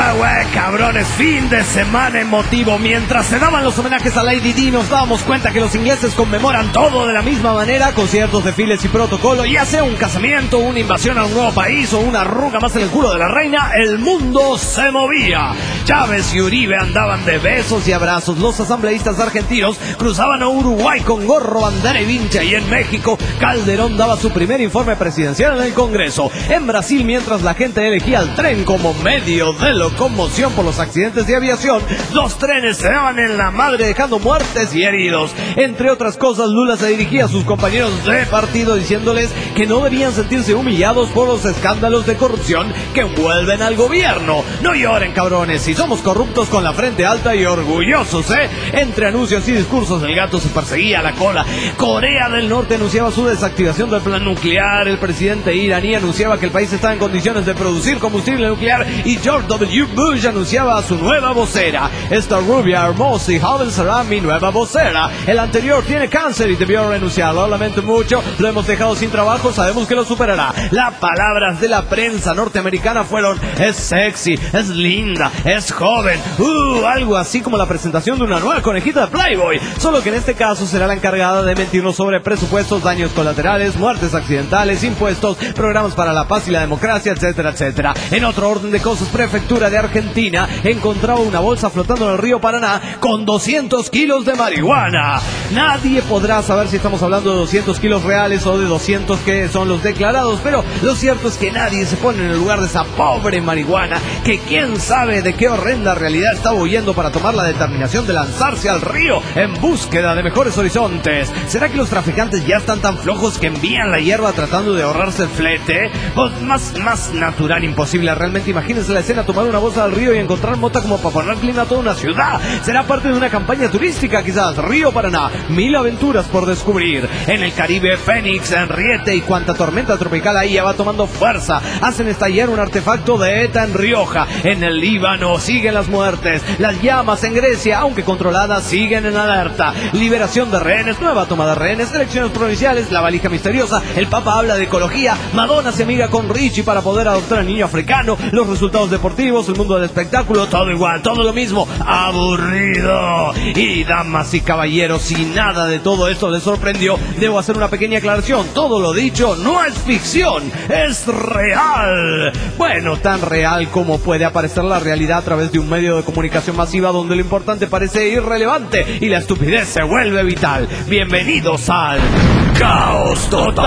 Cabrones, fin de semana emotivo. Mientras se daban los homenajes a Lady Di, nos dábamos cuenta que los ingleses conmemoran todo de la misma manera, con ciertos desfiles y protocolo. Ya sea un casamiento, una invasión a un nuevo país o una arruga más en el culo de la reina, el mundo se movía. Chávez y Uribe andaban de besos y abrazos. Los asambleístas argentinos cruzaban a Uruguay con gorro, bandera y vincha. Y en México, Calderón daba su primer informe presidencial en el Congreso. En Brasil, mientras la gente elegía el tren como medio de locomoción por los accidentes de aviación, los trenes se daban en la madre dejando muertes y heridos. Entre otras cosas, Lula se dirigía a sus compañeros de partido diciéndoles que no debían sentirse humillados por los escándalos de corrupción que envuelven al gobierno. No lloren, cabrones, si somos corruptos con la frente alta y orgullosos, Entre anuncios y discursos, el gato se perseguía a la cola. Corea del Norte anunciaba su desactivación del plan nuclear. El presidente iraní anunciaba que el país estaba en condiciones de producir combustible nuclear. Y George W. Bush anunciaba a su nueva vocera: esta rubia, hermosa y joven será mi nueva vocera. El anterior tiene cáncer y debió renunciar. Lo lamento mucho, lo hemos dejado sin trabajo, sabemos que lo superará. Las palabras de la prensa norteamericana fueron: es sexy, es linda, es joven. Algo así como la presentación de una nueva conejita de Playboy. Solo que en este caso será la encargada de mentirnos sobre presupuestos, daños colaterales, muertes accidentales, impuestos, programas para la paz y la democracia, etcétera, etcétera. En otro orden de cosas, Prefectura de Argentina encontraba una bolsa flotando en el río Paraná con 200 kilos de marihuana. Nadie podrá saber si estamos hablando de 200 kilos reales o de 200 que son los declarados, pero lo cierto es que nadie se pone en el lugar de esa pobre marihuana que quién sabe de qué horrenda realidad estaba huyendo para tomar la determinación de lanzarse al río en búsqueda de mejores horizontes. ¿Será que los traficantes ya están tan flojos que envían la hierba tratando de ahorrarse el flete? Pues más natural imposible. Realmente imagínense la escena: tomar una bolsa del río y encontrar mota como para poner clima a toda una ciudad. Será parte de una campaña turística quizás. Río Paraná, 1000 aventuras por descubrir. En el Caribe, Fénix, Enriete y cuanta tormenta tropical ahí ya va tomando fuerza. Hacen estallar un artefacto de ETA en Rioja. En el Líbano siguen las muertes. Las llamas en Grecia, aunque controladas, siguen en alerta. Liberación de rehenes, nueva toma de rehenes, elecciones provinciales, la valija misteriosa, el Papa habla de ecología, Madonna se amiga con Richie para poder adoptar al niño africano, los resultados deportivos, el mundo del espectáculo, todo igual, todo lo mismo, aburrido. Y damas y caballeros, si nada de todo esto les sorprendió, debo hacer una pequeña aclaración: todo lo dicho no es ficción, es real. Bueno, tan real como puede aparecer la realidad a través de un medio de comunicación masiva donde lo importante parece irrelevante y la estupidez se vuelve vital. Bienvenidos al Caos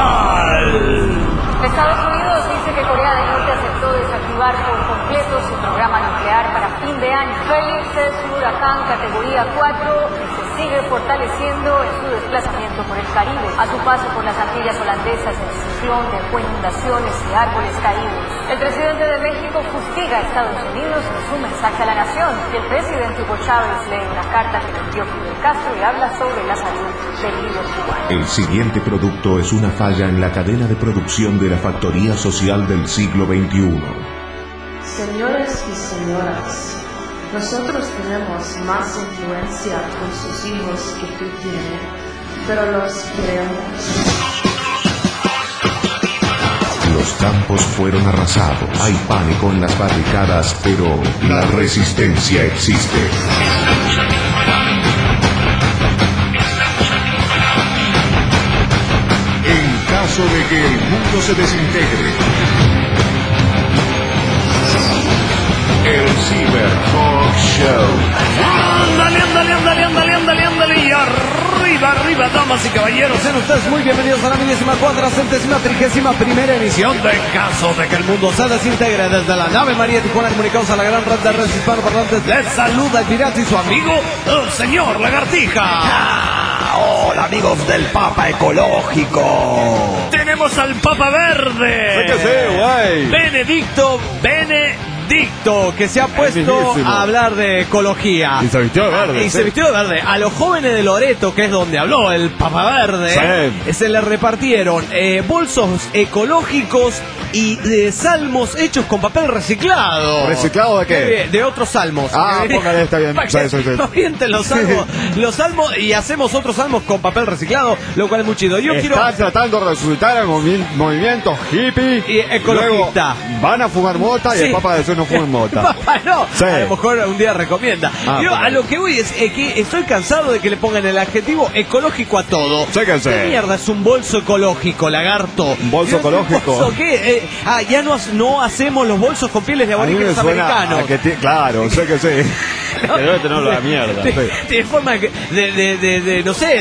Total. Estados Unidos dice que Corea del Norte aceptó desactivar por completo su programa nuclear para fin de año. Félix es un huracán categoría 4 y se sigue fortaleciendo en su desplazamiento por el Caribe. A su paso por las Antillas holandesas, el ciclón dejó inundaciones y árboles caídos. El presidente de México fustiga a Estados Unidos en su mensaje a la nación. Y el presidente Hugo Chávez lee una carta que le envió Fidel Castro y habla sobre la salud del líder cubano. El siguiente producto es una falla en la cadena de producción de la factoría social del siglo XXI. Señores y señoras, nosotros tenemos más influencia con sus hijos que tú tienes, pero los queremos. Los campos fueron arrasados. Hay pánico en las barricadas, pero la resistencia existe. En caso de que el mundo se desintegre, el Cyber Talk Show. Ándale, y arriba, damas y caballeros, sean ustedes muy bienvenidos a la 1431ª emisión de Caso de que el mundo se desintegre. Desde la nave María Tijuana, comunicados a la gran red de redes hispanoparlantes, les saluda el pirata y su amigo, el señor Lagartija. Hola amigos del Papa Ecológico. Tenemos al Papa Verde. Benedicto, que se ha puesto a hablar de ecología. Y se vistió de verde. A los jóvenes de Loreto, que es donde habló el Papa Verde, se le repartieron bolsos ecológicos y salmos hechos con papel reciclado. ¿Reciclado de qué? De otros salmos. Póngale, está bien. No mienten los salmos y hacemos otros salmos con papel reciclado, lo cual es muy chido. Están tratando de resucitar el movimiento hippie y ecologista. Luego van a fumar mota y el Papa de eso no no fumen mota. Papá no, Sí. a lo mejor un día recomienda. Yo a lo que voy es que estoy cansado de que le pongan el adjetivo ecológico a todo. Sí que sí. ¿Qué mierda es un bolso ecológico, lagarto? ¿Un bolso ecológico? ¿Un bolso qué? Ya no hacemos los bolsos con pieles de A mí me aborígenes suena americanos. a que claro, sé que sí. Que debe tener la mierda. Sí. De forma de no sé,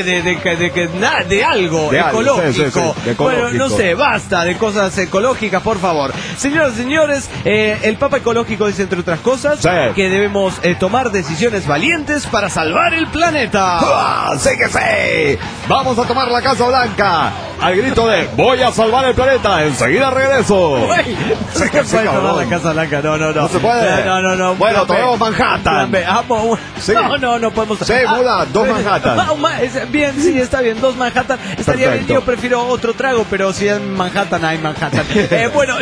de algo De algo, ecológico. sí, de ecológico. Bueno, no sé, basta de cosas ecológicas, por favor. Señoras y señores, el Papa Ecológico dice, entre otras cosas, que debemos tomar decisiones valientes para salvar el planeta. ¡Ah, sí que sí! Vamos a tomar la Casa Blanca al grito de voy a salvar el planeta, enseguida regreso. Güey, Sí que no sí, se puede tomar cabrón. la Casa Blanca, no. No se puede. No. Bueno, Plan B. tomemos Manhattan. Plan B. Sí. No podemos. Sí, muda, 2 Manhattan. Bien, sí, está bien, 2 Manhattan. Estaría Perfecto. bien, yo prefiero otro trago, pero si es Manhattan, hay Manhattan. Bueno,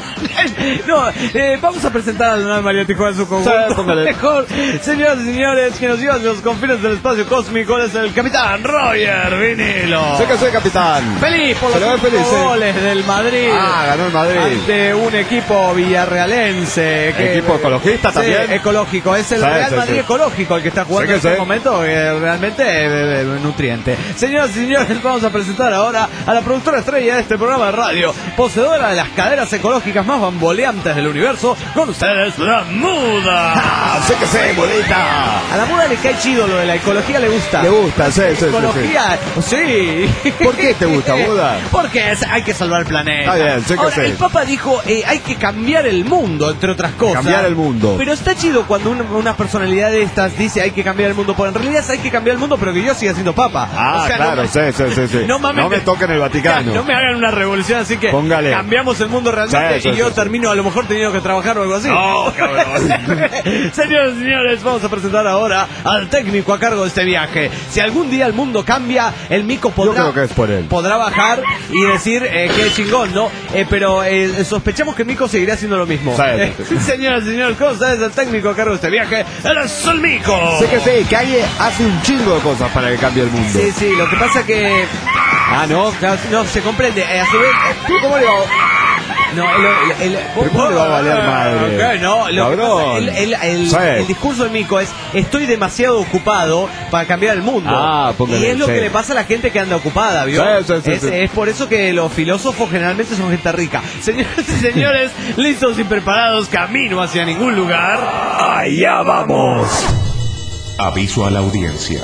vamos a presentar a Leonardo María Tijuana en su conjunto. Sí, póngale. Mejor, señoras y señores, que nos llevan a los confines del espacio cósmico, es el capitán Roger Vinilo. Sí que sí, capitán. Feliz por Se los lo ve 5 feliz, sí. goles del Madrid. Ganó el Madrid. Ante un equipo villarrealense. ¿Equipo ecologista sí, también? Ecológico. Es el Sí, Real sí, Madrid sí. ecológico el que está jugando Sí que en este sí. momento. Realmente nutriente. Señoras y señores, vamos a presentar ahora a la productora estrella de este programa de radio, poseedora de las caderas ecológicas más bamboleantes del universo. Con ustedes, la Muda. Sí que sí, mudita. A la Muda le cae chido lo de la ecología, le gusta. Le gusta, sí. Ecología, sí. ¿Por qué te gusta, Buda? Porque hay que salvar el planeta. Está bien, sí que Ahora, sí. el Papa dijo, hay que cambiar el mundo, entre otras cosas. Cambiar el mundo. Pero está chido cuando una personalidad de estas dice hay que cambiar el mundo, porque en realidad hay que cambiar el mundo, pero que yo siga siendo Papa. O sea, claro, no, sí. No, mames, No me toquen el Vaticano. No me hagan una revolución, así que Póngale. cambiamos el mundo realmente Sí, y yo sí. termino a lo mejor teniendo que trabajar o algo así. No, cabrón. Señores y señores, vamos a presentar ahora al técnico a cargo de este viaje. Si algún día el mundo cambia, el mico Yo creo que es por él. podrá bajar y decir que chingón, ¿no? Pero sospechamos que el mico seguirá haciendo lo mismo. Sí. Señoras y señores, ¿cómo es el técnico a cargo de este viaje? ¡Él es el mico! Sí que sí, que hace un chingo de cosas para que cambie el mundo. Sí, lo que pasa que... ¿no? Claro, no, se comprende. A su vez... ¿Cómo le va? No, ¿Pero cómo le va a valer madre? Ok, no, lo que Cabrón. pasa, el discurso del mico es estoy demasiado ocupado para cambiar el mundo. Póngale, y es lo sí. que le pasa a la gente que anda ocupada, ¿vio? Sí. Es por eso que los filósofos generalmente son gente rica. Señoras y señores, listos y preparados, camino hacia ningún lugar. ¡Allá vamos! Aviso a la audiencia.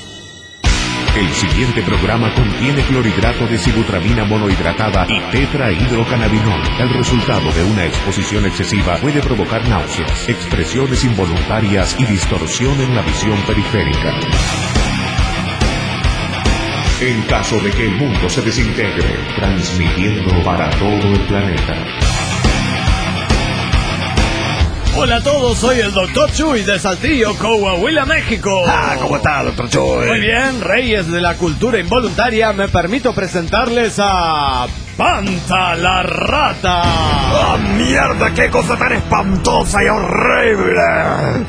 El siguiente programa contiene clorhidrato de sibutramina monohidratada y tetrahidrocannabinol. El resultado de una exposición excesiva puede provocar náuseas, expresiones involuntarias y distorsión en la visión periférica. En caso de que el mundo se desintegre, transmitiendo para todo el planeta. Hola a todos, soy el Dr. Chuy de Saltillo, Coahuila, México. ¿Cómo está, doctor Chuy? Muy bien, reyes de la cultura involuntaria, me permito presentarles a... Panta la Rata. ¡Ah, mierda! ¡Qué cosa tan espantosa y horrible!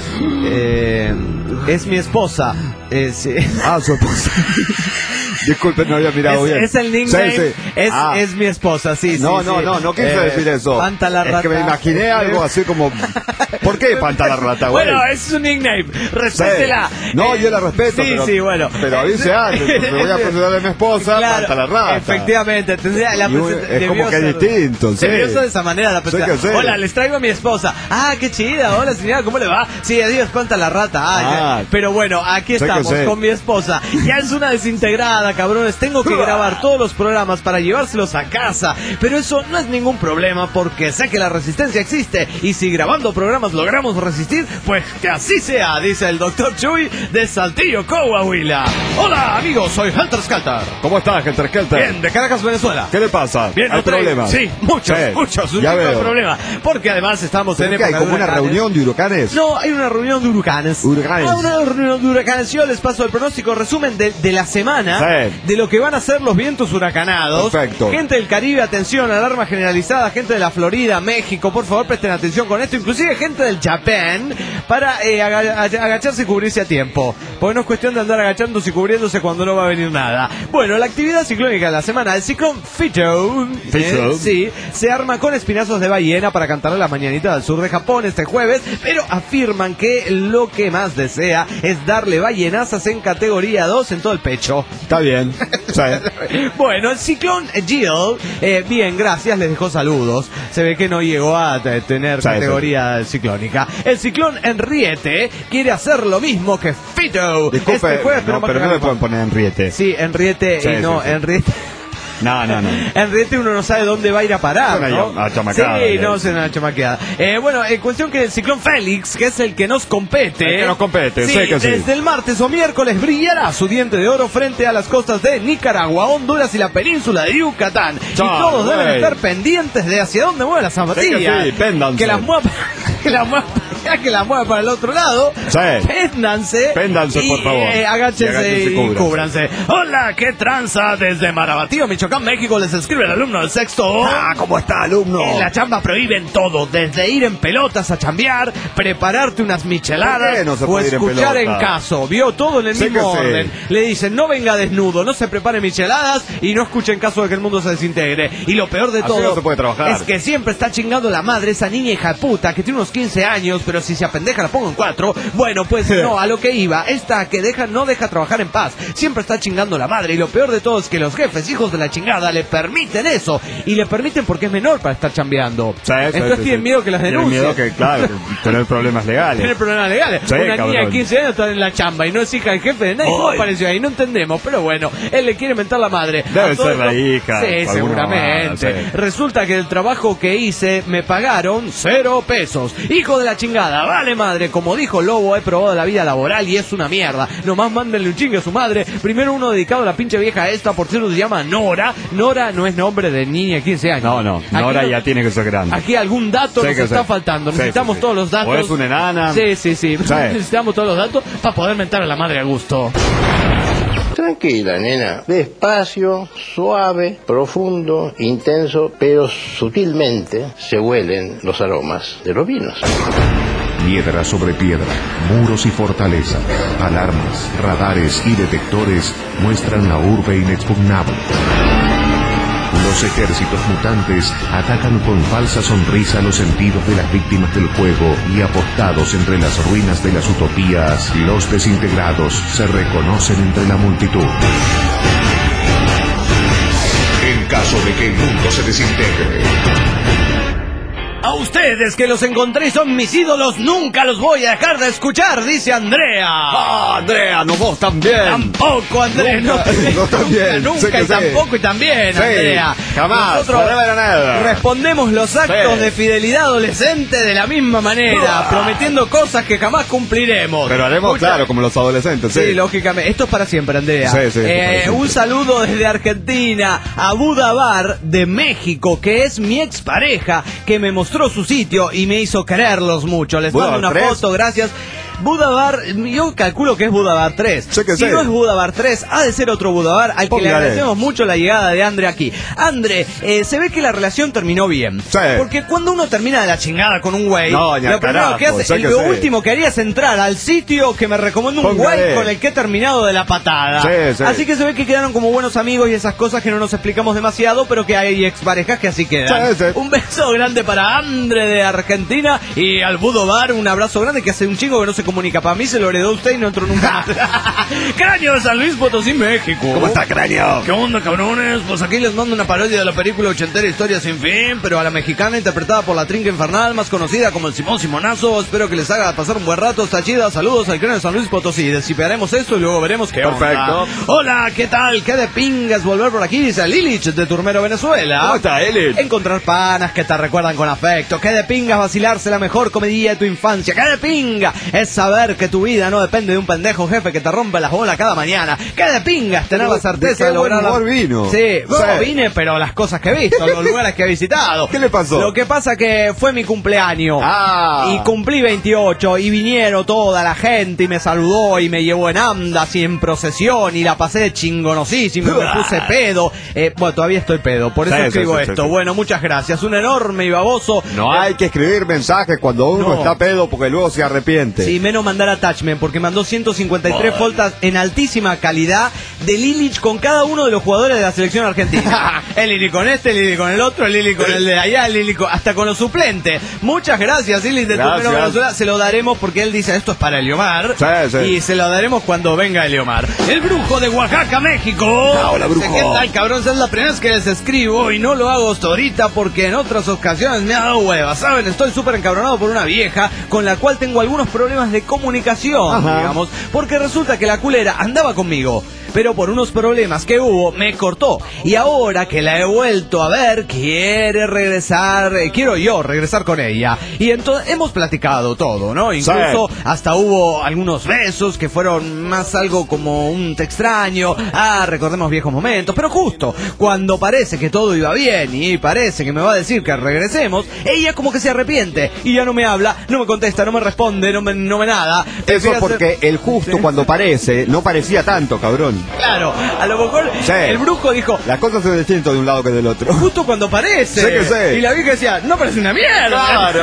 Es mi esposa. Sí. Su esposa. Disculpe, no había mirado bien. Es el nickname. Sí. Es mi esposa, sí. No quise decir eso. Panta la Rata. Es que me imaginé algo así como... ¿Por qué Panta la Rata, güey? Bueno, es su nickname. Respétela. No, yo la respeto. Sí, bueno. Pero dice antes, me voy a presentarle a mi esposa, Claro, Panta la Rata. efectivamente, tendría la es como que es distinto, sí. Debió ser de esa manera la presentación. Sí que sí. Hola, les traigo a mi esposa. Qué chida. Hola, señora, ¿cómo le va? Sí, adiós, Panta la Rata. Ya. Pero bueno, aquí estamos con mi esposa. Ya es una desintegrada, cabrones. Tengo que grabar todos los programas para llevárselos a casa. Pero eso no es ningún problema porque sé que la resistencia existe. Y si grabando programas logramos resistir, pues que así sea, dice el Dr. Chuy de Saltillo, Coahuila. Hola, amigos, soy Helter Skelter. ¿Cómo estás, Helter Skelter? Bien, de Caracas, Venezuela. ¿Qué le pasa? Bien, ¿Hay problemas? Sí, muchos, un ya tipo de veo. problema. Porque además estamos en ¿Pero qué época hay, como de una huracanes. reunión de huracanes? No, hay una reunión de huracanes. ¿Huracanes? Una reunión de huracanes. Yo les paso el pronóstico resumen de la semana, de lo que van a ser los vientos huracanados. Perfecto. Gente del Caribe, atención, alarma generalizada. Gente de la Florida, México, por favor presten atención con esto. Inclusive gente del Japón, para agacharse y cubrirse a tiempo. Porque no es cuestión de andar agachándose y cubriéndose cuando no va a venir nada. Bueno, la actividad ciclónica de la semana, el ciclón Fito, sí, se arma con espinazos de ballena para cantar a las mañanitas del sur de Japón este jueves, pero afirman que lo que más desea es darle ballenazas en categoría 2 en todo el pecho. Está bien. Bueno, el ciclón Jill, bien, gracias, les dejó saludos. Se ve que no llegó a tener categoría ciclónica. El ciclón Henriette quiere hacer lo mismo que Fito. Disculpe, este jueves, pero no me pueden poner Henriette. Sí, Henriette y no, Henriette. No. Henriette uno no sabe dónde va a ir a parar, ¿no? Una chamaqueada. Sí, no, es una chamaqueada. Bueno, en cuestión que el ciclón Félix, que es el que nos compete. Sí, sé que sí. Desde el martes o miércoles brillará su diente de oro frente a las costas de Nicaragua, Honduras y la península de Yucatán. Y todos deben estar pendientes de hacia dónde mueve la zapatilla. Sí, péndanse. Que las mueva para el otro lado. Péndanse, por favor. Agáchense y cúbranse. Hola, qué tranza desde Marabatío, Michoacán, México. Les escribe el alumno del sexto. ¿Cómo está, alumno? En la chamba prohíben todo, desde ir en pelotas a chambear, prepararte unas micheladas o escuchar en caso. Vio todo en el mismo orden. Le dicen, no venga desnudo, no se prepare micheladas y no escuche en caso de que el mundo se desintegre. Y lo peor de todo no se puede trabajar. Es que siempre está chingando la madre, esa niña hija de puta que tiene unos 15 años, pero si se apendeja la pongo en 4. Bueno, pues no, a lo que iba. Esta que no deja trabajar en paz. Siempre está chingando la madre. Y lo peor de todo es que los jefes, hijos de la chingada, le permiten eso. Y le permiten porque es menor para estar chambeando. Entonces tienen miedo que las denuncien. Tienen miedo que, claro, tener problemas legales. Una niña de 15 años está en la chamba y no es hija del jefe de nadie. ¿Cómo apareció ahí? No entendemos. Pero bueno, él le quiere mentar la madre. Debe ser la hija. Sí, seguramente. Resulta que el trabajo que hice me pagaron 0 pesos. Hijo de la chingada, vale madre. Como dijo Lobo, he probado la vida laboral y es una mierda. Nomás mándenle un chingue a su madre. Primero uno dedicado a la pinche vieja esta, por cierto se llama Nora. Nora no es nombre de niña de 15 años. No. Nora ya tiene que ser grande. Aquí algún dato nos está faltando. Necesitamos todos los datos. O es una enana. Sí. Necesitamos todos los datos para poder mentar a la madre a gusto. Tranquila, nena. Despacio, suave, profundo, intenso, pero sutilmente se huelen los aromas de los vinos. Piedra sobre piedra, muros y fortalezas, alarmas, radares y detectores muestran la urbe inexpugnable. Los ejércitos mutantes atacan con falsa sonrisa los sentidos de las víctimas del juego y apostados entre las ruinas de las utopías, los desintegrados se reconocen entre la multitud. En caso de que el mundo se desintegre. A ustedes que los encontré son mis ídolos, nunca los voy a dejar de escuchar, dice Andrea. Andrea, no vos también. Tampoco, Andrea. Nunca y tampoco y también, Andrea. Jamás. Nosotros respondemos los actos de fidelidad adolescente de la misma manera, prometiendo cosas que jamás cumpliremos. Pero haremos, claro, como los adolescentes. Sí, lógicamente. Esto es para siempre, Andrea. Un saludo desde Argentina a Buda Bar de México, que es mi expareja, que me mostró su sitio y me hizo quererlos mucho. Les mando una foto, gracias. Buda Bar, yo calculo que es Buda Bar 3. Si no es Buda Bar 3, ha de ser otro Buda Bar al que le agradecemos mucho la llegada de Andre aquí. Andre, se ve que la relación terminó bien. Porque cuando uno termina de la chingada con un güey, lo primero que hace, lo último que haría es entrar al sitio que me recomendó un güey con el que he terminado de la patada. Así que se ve que quedaron como buenos amigos y esas cosas que no nos explicamos demasiado, pero que hay exparejas que así quedan. Un beso grande para Andre de Argentina y al Buda Bar un abrazo grande, que hace un chingo que no se comunica. Para mí se lo heredó usted y no entró nunca más. Cráneo de San Luis Potosí, México. ¿Cómo está, Cráneo? ¿Qué onda, cabrones? Pues aquí les mando una parodia de la película ochentera Historia sin fin, pero a la mexicana, interpretada por la Trinca Infernal, más conocida como el Simón Simonazo. Espero que les haga pasar un buen rato. Está chida. Saludos al Cráneo de San Luis Potosí. Descipearemos esto y luego veremos qué onda. Hola, ¿qué tal? ¿Qué de pingas volver por aquí? Dice Lilich de Turmero, Venezuela. ¿Cómo está, Lilich? Encontrar panas que te recuerdan con afecto. ¿Qué de pingas vacilarse la mejor comedia de tu infancia? ¿Qué de pinga? Es saber que tu vida no depende de un pendejo jefe que te rompe las bolas cada mañana. ¡Qué de pingas tener la certeza de lograr la... vino? Sí, bueno, vine, pero las cosas que he visto, los lugares que he visitado. ¿Qué le pasó? Lo que pasa que fue mi cumpleaños. Ah. Y cumplí 28 y vinieron toda la gente y me saludó y me llevó en andas y en procesión y la pasé chingonosísimo y me puse pedo. Bueno, todavía estoy pedo, por eso escribo esto. Sí. Bueno, muchas gracias. Un enorme y baboso. No hay que escribir mensajes cuando uno está pedo porque luego se arrepiente. Sí, menos mandar attachment porque mandó 153 fotos en altísima calidad de Lilich con cada uno de los jugadores de la selección argentina. El Lili con este, el Lili con el otro, el Lili con el de allá, el Lili hasta con los suplentes. Muchas gracias, Lili de Tucumán, Venezuela. Se lo daremos porque él dice esto es para Eliomar. Sí. Y se lo daremos cuando venga Eliomar. El brujo de Oaxaca, México. Hola, brujo. ¿Qué tal, cabrón? Es la primera vez que les escribo y no lo hago hasta ahorita porque en otras ocasiones me ha dado hueva, ¿saben? Estoy súper encabronado por una vieja con la cual tengo algunos problemas de comunicación, digamos, porque resulta que la culera andaba conmigo, pero por unos problemas que hubo me cortó y ahora que la he vuelto a ver quiere regresar, quiero yo regresar con ella y entonces hemos platicado todo, ¿no? Incluso hasta hubo algunos besos que fueron más algo como un te extraño, recordemos viejos momentos, pero justo cuando parece que todo iba bien y parece que me va a decir que regresemos, ella como que se arrepiente y ya no me habla, no me contesta, no me responde, no me nada. Eso es porque el justo cuando parece no parecía tanto, cabrón. Claro, a lo mejor el brujo dijo... Las cosas se ven distintas de un lado que del otro. Justo cuando parece. Sé que sé. Y la vieja decía, no parece una mierda. Claro.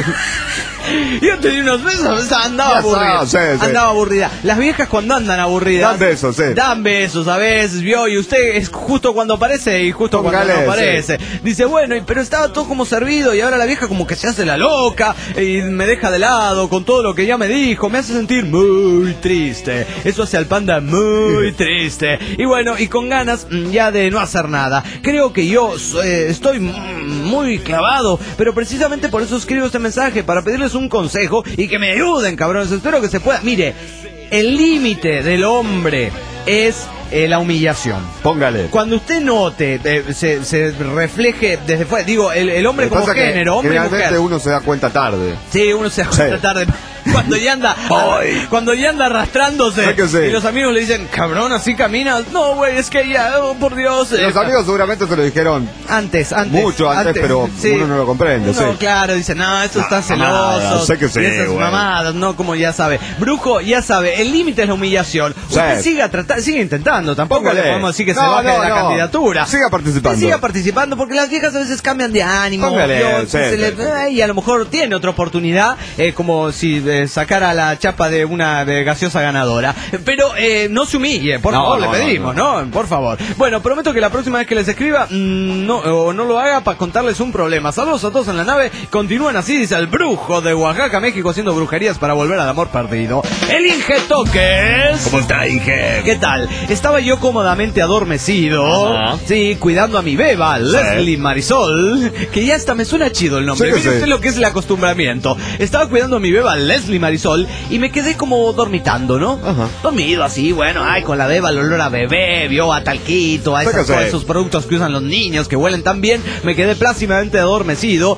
Yo te di unos besos, andaba aburrida. Andaba aburrida. Las viejas cuando andan aburridas dan besos, dan besos a veces, vio, y usted es justo cuando aparece y justo cuando no aparece. Dice, bueno, pero estaba todo como servido y ahora la vieja como que se hace la loca y me deja de lado con todo lo que ya me dijo, me hace sentir muy triste. Eso hace al panda muy triste. Y bueno, y con ganas ya de no hacer nada. Creo que yo estoy muy clavado, pero precisamente por eso escribo este mensaje, para pedirles un consejo y que me ayuden, cabrones. Espero que se pueda. Mire, el límite del hombre es la humillación. Póngale. Cuando usted note, se refleje desde fuera, digo, el hombre como género, hombre y mujer. Generalmente uno se da cuenta tarde. Sí, uno se da cuenta tarde. Cuando ya anda arrastrándose y los amigos le dicen, cabrón, así caminas. No, güey, es que ya, oh, por Dios. Los amigos seguramente se lo dijeron antes. Mucho antes, pero uno no lo comprende. Claro, dice, no, estos están celosos. Sé que sí, y esas mamadas, no, como ya sabe. Brujo, ya sabe, el límite es la humillación. Usted sigue intentando, tampoco le podemos decir que se baje de la candidatura. Siga participando. Porque las viejas a veces cambian de ánimo. Y a lo mejor tiene otra oportunidad, como si sacara la chapa de una gaseosa ganadora. Pero no se humille, por favor, le pedimos, ¿no? Por favor. Bueno, prometo que la próxima vez que les escriba, no lo haga para contarles un problema. Saludos a todos en la nave. Continúan así, dice el brujo de Oaxaca, México, haciendo brujerías para volver al amor perdido. El Inge Toques. ¿Cómo está, Inge? ¿Qué tal? Estaba yo cómodamente adormecido. Sí, cuidando a mi beba, Leslie Marisol, que ya hasta me suena chido el nombre. Mire usted lo que es el acostumbramiento. Estaba cuidando a mi beba, Leslie Marisol, y me quedé como dormitando, ¿no? Dormido así, bueno, con la beba, el olor a bebé, vio a talquito, a esos productos que usan los niños que huelen tan bien. Me quedé plácidamente adormecido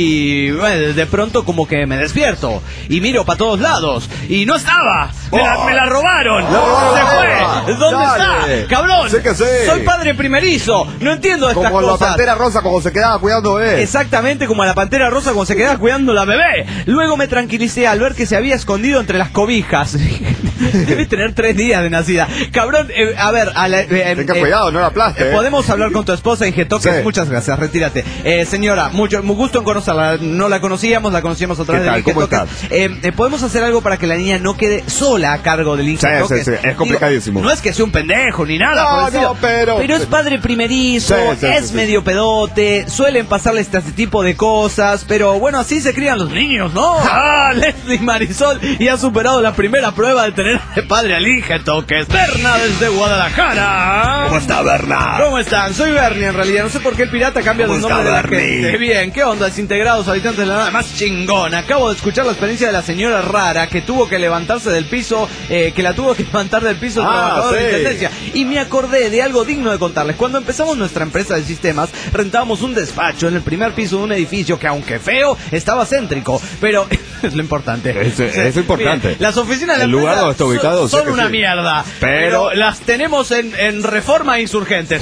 y bueno, de pronto como que me despierto y miro para todos lados y no estaba. Me la robaron. Se fue. ¿Dónde está? Cabrón. Soy padre primerizo. No entiendo estas cosas. Como la Pantera Rosa cuando se quedaba cuidando bebé. Exactamente como la Pantera Rosa cuando se quedaba cuidando la bebé. Luego me tranquilicé al ver que se había escondido entre las cobijas. Debe tener 3 días de nacida. Cabrón, a ver. Tenga cuidado, no la aplaste. Podemos hablar con tu esposa, Inge Toques. Muchas gracias, retírate. Señora, muy gusto en conocerla. No la conocíamos a través de Inge Toques. ¿Podemos hacer algo para que la niña no quede sola a cargo del Inge Toques? Sí, es complicadísimo. No es que sea un pendejo ni nada. Pero es padre primerizo, es medio pedote, suelen pasarle este tipo de cosas, pero bueno, así se crían los niños, ¿no? Leslie Marisol y ha superado la primera prueba de tener de padre al Inge Toques. Berna desde Guadalajara. ¿Cómo está, Berna? ¿Cómo están? Soy Bernie en realidad, no sé por qué el pirata cambia el nombre de la gente. Bien, ¿qué onda? Desintegrados, habitantes de la nada más chingona. Acabo de escuchar la experiencia de la señora rara que tuvo que levantarse del piso, que la tuvo que levantar del piso el trabajador de intendencia. Y me acordé de algo digno de contarles. Cuando empezamos nuestra empresa de sistemas, rentábamos un despacho en el primer piso de un edificio que, aunque feo, estaba céntrico. Pero Es lo importante. Es importante. Mira, las oficinas de el lugar donde está ubicado son una mierda. Pero las tenemos en Reforma Insurgentes.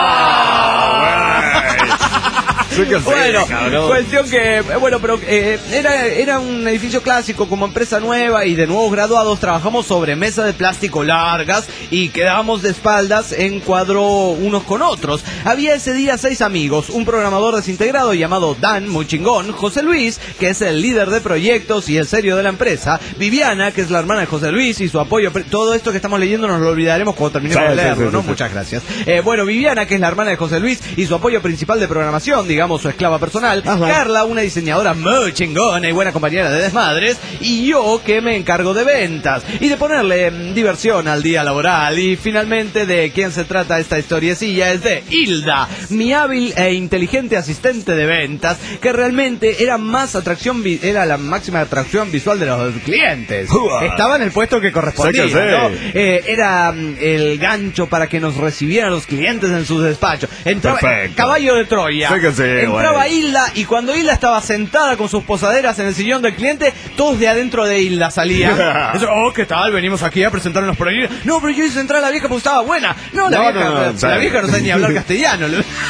Bueno, cuestión que, pero era un edificio clásico como empresa nueva y de nuevos graduados trabajamos sobre mesas de plástico largas y quedábamos de espaldas en cuadro unos con otros. Había ese día 6 amigos, un programador desintegrado llamado Dan, muy chingón, José Luis, que es el líder de proyectos y el serio de la empresa, Viviana, que es la hermana de José Luis y su apoyo, todo esto que estamos leyendo nos lo olvidaremos cuando terminemos de leerlo, ¿no? Muchas gracias. Viviana, que es la hermana de José Luis y su apoyo principal de programación, digamos, su esclava personal. Ajá. Carla, una diseñadora muy chingona y buena compañera de desmadres, y yo, que me encargo de ventas y de ponerle diversión al día laboral. Y finalmente, ¿de quién se trata esta historiecilla? Es de Hilda, mi hábil e inteligente asistente de ventas, que realmente era era la máxima atracción visual de los clientes. Estaba en el puesto que correspondía, ¿no? Era el gancho para que nos recibieran los clientes en sus despachos. Entraba caballo de Troya. Entraba Hilda, y cuando Hilda estaba sentada con sus posaderas en el sillón del cliente, todos de adentro de Hilda salían. ¿Qué tal? Venimos aquí a presentarnos por ahí. No, pero yo hice entrar a la vieja porque estaba buena. La vieja no sabe ni hablar castellano.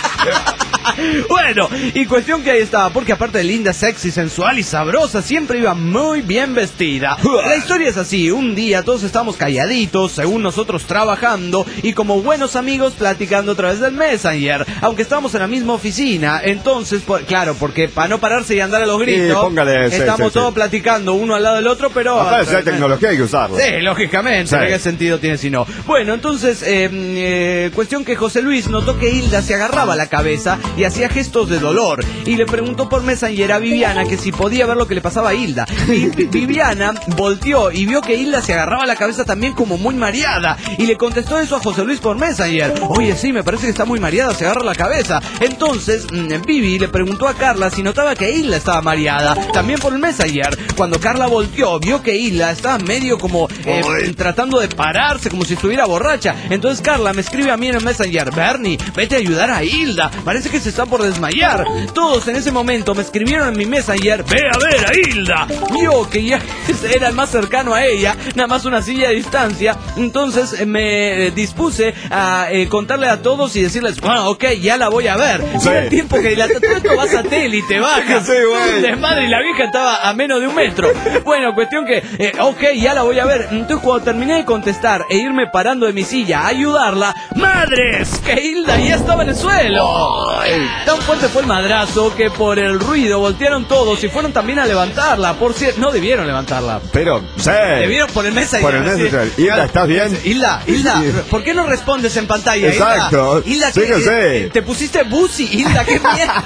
Bueno, y cuestión que ahí estaba, porque aparte de linda, sexy, sensual y sabrosa, siempre iba muy bien vestida. La historia es así: un día todos estábamos calladitos, según nosotros trabajando, y como buenos amigos platicando a través del Messenger, aunque estábamos en la misma oficina. Entonces, claro, porque para no pararse y andar a los gritos, estamos todos platicando uno al lado del otro, pero... Aparte, si hay tecnología hay que usarla. Sí, lógicamente, ¿qué sentido tiene si no? Bueno, entonces, cuestión que José Luis notó que Hilda se agarraba la cabeza y hacía gestos de dolor, y le preguntó por Messenger a Viviana que si podía ver lo que le pasaba a Hilda. Y Viviana volteó y vio que Hilda se agarraba la cabeza también como muy mareada, y le contestó eso a José Luis por Messenger. Oye, sí, me parece que está muy mareada, se agarra la cabeza. Entonces Vivi le preguntó a Carla si notaba que Hilda estaba mareada, también por el Messenger. Cuando Carla volteó, vio que Hilda estaba medio como tratando de pararse, como si estuviera borracha. Entonces Carla me escribe a mí en el Messenger: Bernie, vete a ayudar a Hilda, parece que se está por desmayar. Todos en ese momento me escribieron en mi Messenger: ve a ver a Hilda. Yo, que ya era el más cercano a ella, nada más una silla de distancia, entonces me dispuse a contarle a todos y decirles: bueno, ok, ya la voy a ver. Sí. El tiempo que dilata todo esto va a satélite, baja. Sí, desmadre, y la vieja estaba a menos de 1 metro. Bueno, cuestión que, ok, ya la voy a ver. Entonces, cuando terminé de contestar e irme parando de mi silla a ayudarla, ¡madres! Que Hilda ya estaba en el suelo. Tan fuerte fue el madrazo que por el ruido voltearon todos y fueron también a levantarla. Por cierto, no debieron levantarla. Pero, sí. Debieron por el Messenger. Por el Messenger. Hilda, ¿estás bien? Hilda, ¿por qué no respondes en pantalla? Exacto. Hilda, te pusiste Busi, Hilda, qué mierda.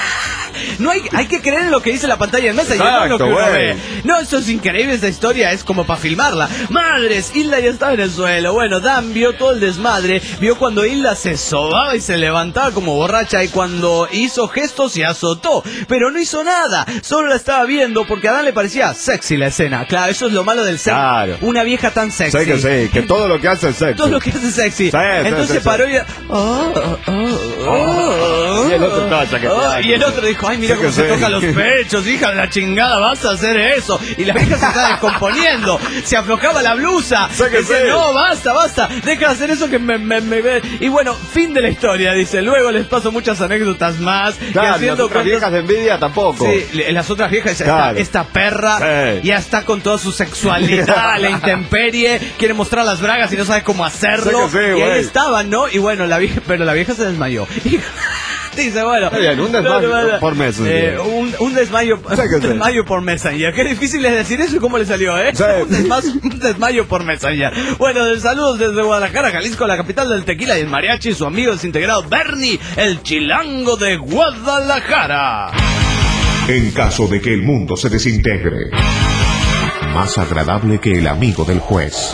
No hay que creer en lo que dice la pantalla del Messenger, no en lo que uno ve. No, eso es increíble, esta historia es como para filmarla. Madres, Hilda ya estaba en el suelo. Bueno, Dan vio todo el desmadre, vio cuando Hilda se sobaba y se levantaba como borracha, y cuando hizo gestos se azotó, pero no hizo nada, solo la estaba viendo porque a Dan le parecía sexy la escena. Claro, eso es lo malo del sexo. Claro. Una vieja tan sexy. Sí, que todo lo que hace es sexy. Todo lo que hace es sexy. Entonces paró y... y el otro dijo: ay, mira cómo se toca los pechos, hija de la chingada, vas a hacer eso. Y la vieja se está descomponiendo, se aflojaba la blusa. Dice: no, basta, deja de hacer eso que me. Y bueno, fin de la historia, dice. Luego les paso muchas anécdotas más. Claro, las otras viejas de envidia tampoco. Sí, las otras viejas, esta perra ya está con toda su sexualidad, la intemperie, quiere mostrar las bragas y no sabe cómo hacerlo. Y ahí estaban, ¿no? Y bueno, la vieja se desmayó. Dice, bueno, bien, un desmayo por Messenger. Un desmayo por Messenger. Qué difícil es decir eso y cómo le salió, ¿eh? Sí. Un desmayo por Messenger. Bueno, saludos desde Guadalajara, Jalisco, la capital del tequila y el mariachi, su amigo desintegrado Bernie, el chilango de Guadalajara. En caso de que el mundo se desintegre, más agradable que el amigo del juez.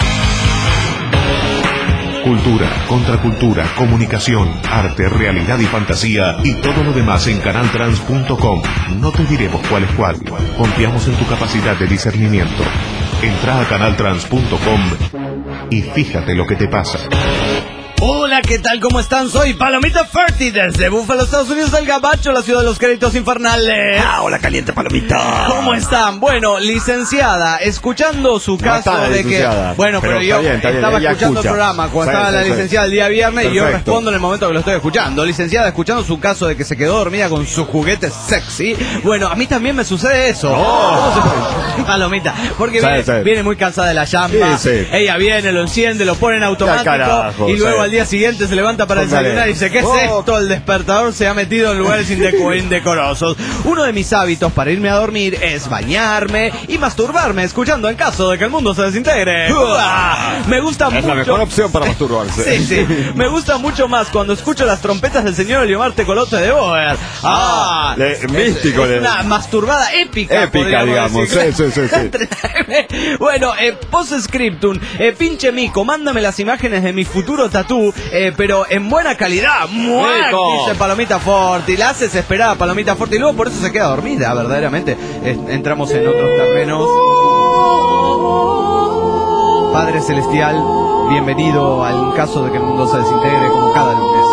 Cultura, contracultura, comunicación, arte, realidad y fantasía y todo lo demás en canaltrans.com. No te diremos cuál es cuál. Confiamos en tu capacidad de discernimiento. Entra a canaltrans.com y fíjate lo que te pasa. Hola Hola, ¿qué tal? ¿Cómo están? Soy Palomita Ferti desde Buffalo, Estados Unidos del Gabacho, la ciudad de los créditos infernales. Hola, caliente Palomita. ¿Cómo están? Bueno, licenciada, escuchando su caso de que... Bueno, pero yo estaba escuchando el programa cuando estaba la licenciada el día viernes. Perfecto. Y yo respondo en el momento que lo estoy escuchando. Licenciada, escuchando su caso de que se quedó dormida con su juguete sexy. Bueno, a mí también me sucede eso. Palomita, porque viene muy cansada de la llama. Ella viene, lo enciende, lo pone en automático. Carajo, y luego al día siguiente se levanta para desayunar y dice, ¿qué es esto? El despertador se ha metido en lugares indecorosos. Uno de mis hábitos para irme a dormir es bañarme y masturbarme, escuchando en caso de que el mundo se desintegre. Me gusta mucho. Es la mejor opción para masturbarse. Sí. Me gusta mucho más cuando escucho las trompetas del señor Eliomar Tecolote de Boer. Místico. Es una masturbada épica. Épica, digamos. Sí. Bueno, post-scriptum. Pinche mico, mándame las imágenes de mi futuro tatú, pero en buena calidad. Dice Palomita Forti. La haces esperar a Palomita Forti y luego por eso se queda dormida, verdaderamente. Entramos en otros terrenos. Padre Celestial, bienvenido al caso de que el mundo se desintegre como cada lunes.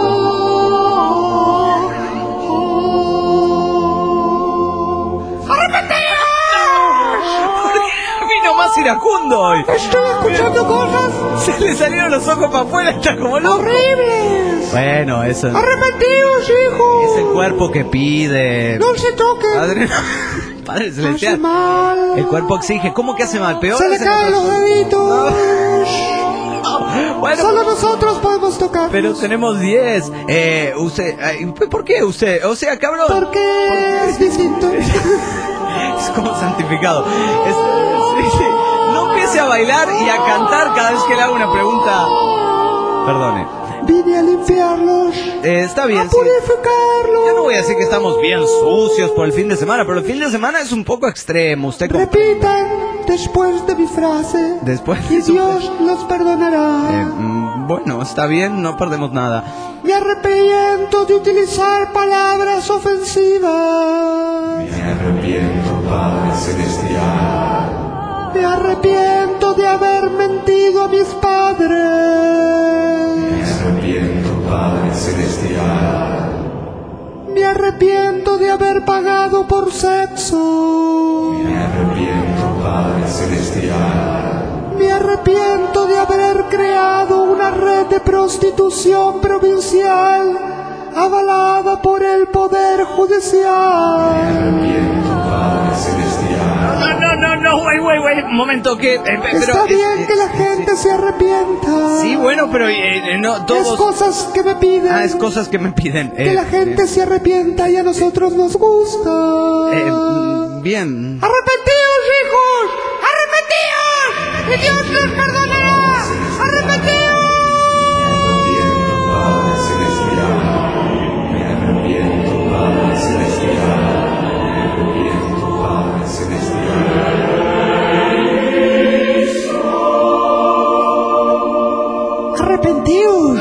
Más iracundo hoy. Estoy escuchando cosas. Se le salieron los ojos para afuera, está como loco. Horribles. Bueno, eso. Arrepentidos, hijo. Es el cuerpo que pide. No se toque. Padre Celestial. Hace mal. El cuerpo exige. ¿Cómo que hace mal? Peor. Se le caen los deditos. Bueno, solo nosotros podemos tocar. Pero tenemos 10. Usted. ¿Por qué usted? O sea, cabrón. Porque es distinto. Es como santificado. Sí. No empiece a bailar y a cantar cada vez que le hago una pregunta. Perdone. Vine a limpiarlos. Está bien. A purificarlos. Yo no voy a decir que estamos bien sucios por el fin de semana, pero el fin de semana es un poco extremo. Usted repitan después de mi frase. Y Dios los perdonará. Bueno, está bien, no perdemos nada. Me arrepiento de utilizar palabras ofensivas. Me arrepiento, Padre Celestial. Me arrepiento de haber mentido a mis padres. Me arrepiento, Padre Celestial. Me arrepiento de haber pagado por sexo. Me arrepiento, Padre Celestial. Me arrepiento de haber creado una red de prostitución provincial avalada por el Poder Judicial. Me arrepiento, Padre Celestial. No, wait, un momento, que... Está bien que la gente se arrepienta. Sí, bueno, pero no todos... Es cosas que me piden. Es cosas que me piden. Que la gente se arrepienta y a nosotros nos gusta. Bien. ¡Arrepentidos, hijos! ¡Arrepentidos! ¡Y Dios los perdonará! ¡Arrepentidos! Me arrepiento, Padre Celestial. Me arrepiento, Padre Celestial. ¡Arrepentidos!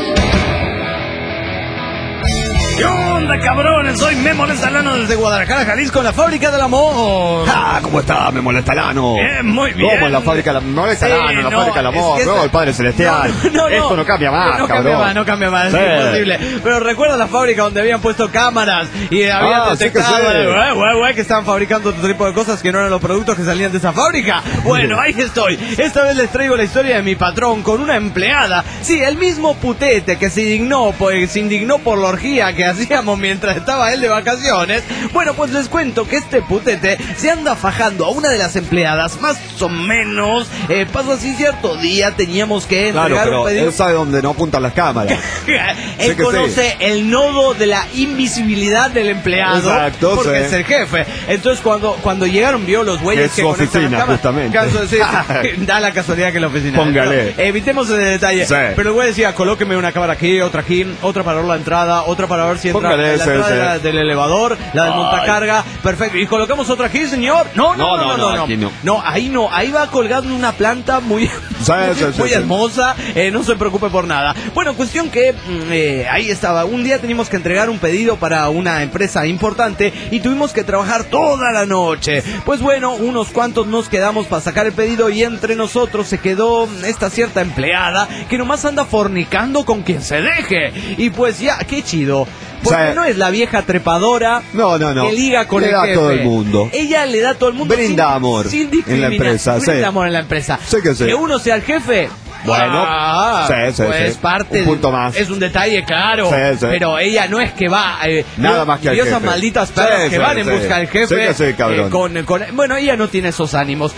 ¿Qué onda, cabrones? Soy Memo Lestalano desde Guadalajara, Jalisco, en la fábrica del amor. ¿Cómo está Memo Lestalano? Bien, muy bien. ¿Cómo en la fábrica del amor? La fábrica del amor, el Padre Celestial. Esto no cambia más, cabrón. No cambia más, es imposible. Pero recuerda la fábrica donde habían puesto cámaras y habían detectado que estaban fabricando otro tipo de cosas que no eran los productos que salían de esa fábrica. Bueno, ahí estoy. Esta vez les traigo la historia de mi patrón con una empleada. Sí, el mismo putete que se indignó por la orgía que hacíamos mientras estaba él de vacaciones. Bueno, pues les cuento que este putete se anda fajando a una de las empleadas, más o menos. Pasó así cierto día, teníamos que entregar un pedido. Él sabe dónde no apuntan las cámaras. Él conoce el nodo de la invisibilidad del empleado. Exacto, porque es el jefe. Entonces cuando llegaron, vio los güeyes que conectan las cámaras. Justamente. Da la casualidad que la oficina. Póngale. Evitemos ese detalle. Pero el güey decía, colóqueme una cámara aquí, otra para ver la entrada, otra para ver si entra la entrada del elevador, la del montacarga. Perfecto. ¿Y colocamos otra aquí, señor? No, ahí va colgado en una planta muy Muy hermosa, no se preocupe por nada. Bueno, cuestión que ahí estaba. Un día teníamos que entregar un pedido para una empresa importante y tuvimos que trabajar toda la noche. Pues bueno, unos cuantos nos quedamos para sacar el pedido y entre nosotros se quedó esta cierta empleada que nomás anda fornicando con quien se deje. Y pues ya, qué chido. Porque no es la vieja trepadora que liga con el jefe. Le da a todo el mundo. Ella le da a todo el mundo. Brinda amor en la empresa. Brinda amor en la empresa. Sí que sí. Que uno sea el jefe. Bueno, pues parte un punto más. Es un detalle, claro. Pero ella no es que va nada más que al jefe. Esas malditas perras que van en busca del jefe. Bueno, ella no tiene esos ánimos.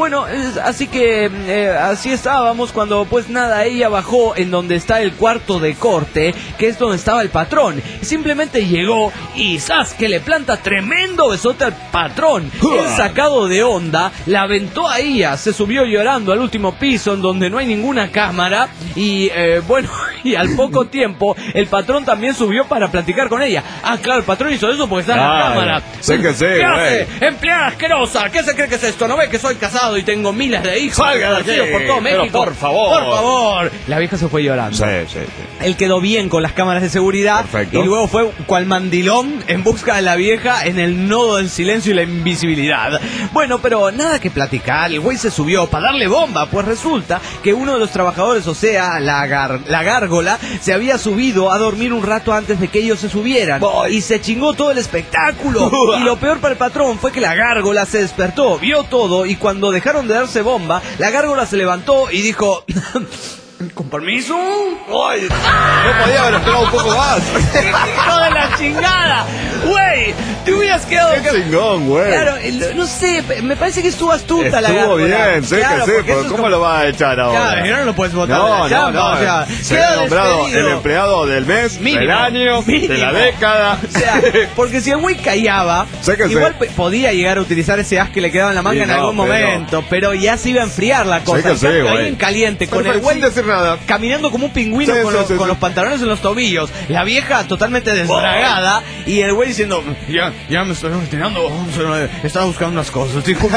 Así que así estábamos cuando pues nada, ella bajó en donde está el cuarto de corte, que es donde estaba el patrón. Simplemente llegó y ¡zas! Que le planta tremendo besote al patrón. Él, sacado de onda, la aventó a ella, se subió llorando al último piso en donde no hay ninguna cámara y y al poco tiempo el patrón también subió para platicar con ella. Ah, claro, el patrón hizo eso porque está en la cámara. Sé que sí, ¿Qué hace? Empleada asquerosa, ¿qué se cree que es esto? ¿No ve que soy casado y tengo miles de hijos? Salga de aquí, por todo México. Por favor. La vieja se fue llorando. Sí. Él quedó bien con las cámaras de seguridad. Perfecto. Y luego fue cual mandilón en busca de la vieja en el nodo del silencio y la invisibilidad. Bueno, pero nada que platicar. El güey se subió para darle bomba. Pues resulta que uno de los trabajadores, o sea, la gárgola, se había subido a dormir un rato antes de que ellos se subieran. Y se chingó todo el espectáculo. Y lo peor para el patrón fue que la gárgola se despertó, vio todo, y cuando dejaron de darse bomba, la gárgola se levantó y dijo... ¿Con permiso? ¡Ay! No podía haber esperado un poco más. ¡Hijo de la chingada! ¡Güey! Te hubieras quedado... ¡Qué chingón, güey! Claro, no sé, me parece que estuvo astuta la gárgola. Estuvo bien, sé que sí, pero ¿cómo lo va a echar ahora? Claro, no lo puedes votar de la chamba, o sea... Se ha nombrado despedido. El empleado del mes, del año, de la década. O sea, porque si el güey callaba, igual podía llegar a utilizar ese as que le quedaba en la manga en algún momento, pero ya se iba a enfriar la cosa. Ahí en caliente, con el güey... Nada. Caminando como un pingüino con los pantalones en los tobillos, la vieja totalmente desbragada y el güey diciendo, ya me estoy retirando, estaba buscando unas cosas, dijo.